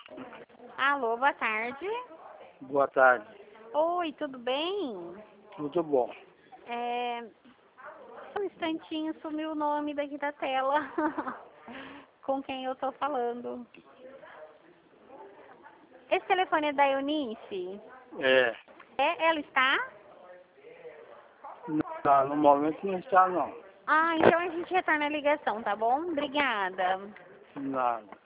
Alô, boa tarde. Boa tarde. Oi, tudo bem? Tudo bom. Um instantinho, sumiu o nome daqui da tela. Com quem eu tô falando? Esse telefone é da Eunice? É. Ela está? Não, no momento não está, não. Ah, então a gente retorna a ligação, tá bom? Obrigada. Nada.